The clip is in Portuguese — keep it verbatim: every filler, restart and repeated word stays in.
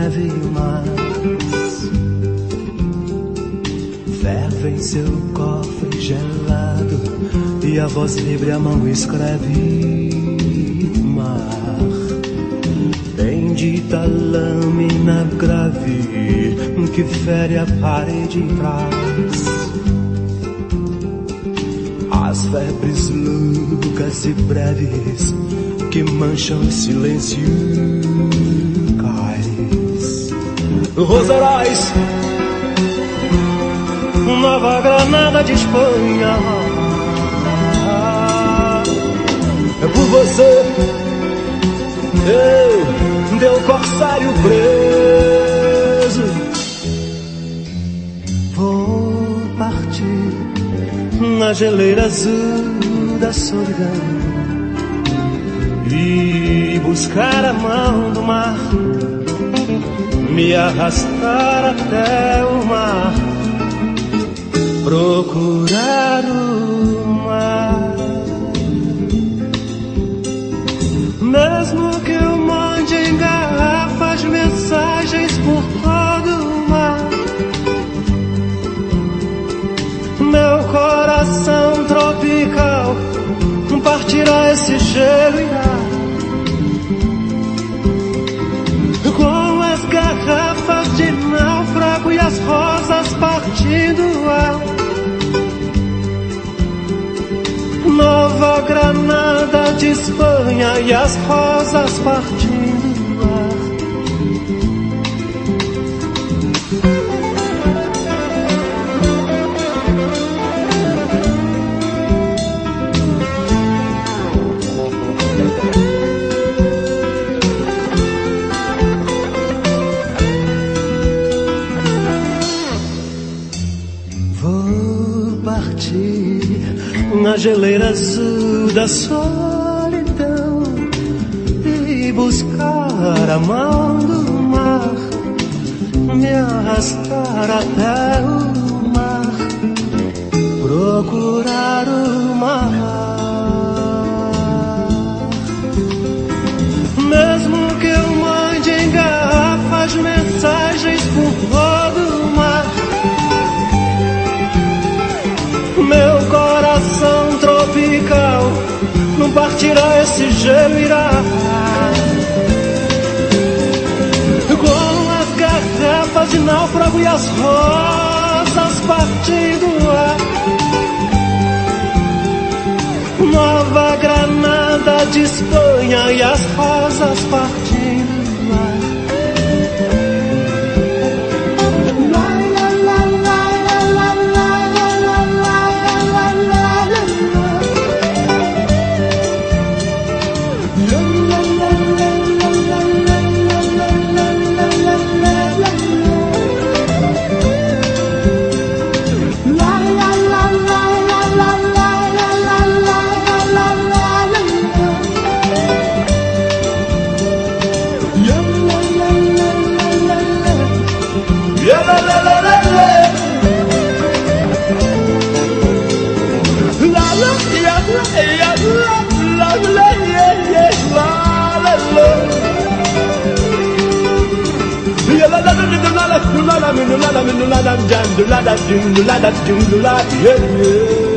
deve mais. Ferve em seu cofre gelado e a voz livre a mão escreve. Mar, bendita lâmina grave que fere a parede em trás. As febres loucas e breves que mancham o silêncio cais. Roserais, Nova Granada de Espanha. É por você, eu, meu corsário preso. Vou partir na geleira azul da solidão e buscar a mão do mar, me arrastar até o mar, procurar o mar. Mesmo que eu mande em garrafas mensagens por todo o mar, meu coração tropical partirá esse gelo e irá com as garrafas de náufrago e as rosas partindo o ar. Nova Granada de Espanha e as rosas partindo o ar. Na geleira azul da solidão e buscar a mão do mar, me arrastar até o mar, procurar o mar. Mesmo que eu mande em garrafas mensagens por todo o mar, meu coração tropical não partirá esse gelo, irá com as garrafas de náufrago e as rosas partindo o ar. Nova Granada de Espanha e as rosas partindo o ar. La la la la la la la la la la la la la la la la la